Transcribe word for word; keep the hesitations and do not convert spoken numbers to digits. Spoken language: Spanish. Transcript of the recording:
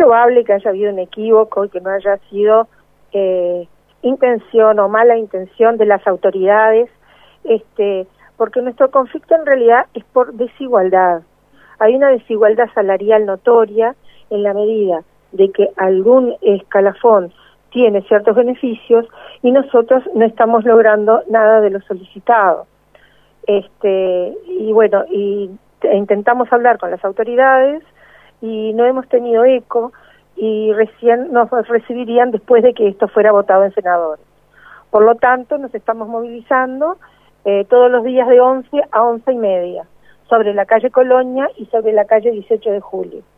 probable que haya habido un equívoco y que no haya sido eh, intención o mala intención de las autoridades, este, porque nuestro conflicto en realidad es por desigualdad. Hay una desigualdad salarial notoria en la medida de que algún escalafón tiene ciertos beneficios y nosotros no estamos logrando nada de lo solicitado. Este, y bueno, y intentamos hablar con las autoridades y no hemos tenido eco y recién nos recibirían después de que esto fuera votado en senadores. Por lo tanto, nos estamos movilizando eh, todos los días de once a once y media sobre la calle Colonia y sobre la calle dieciocho de julio.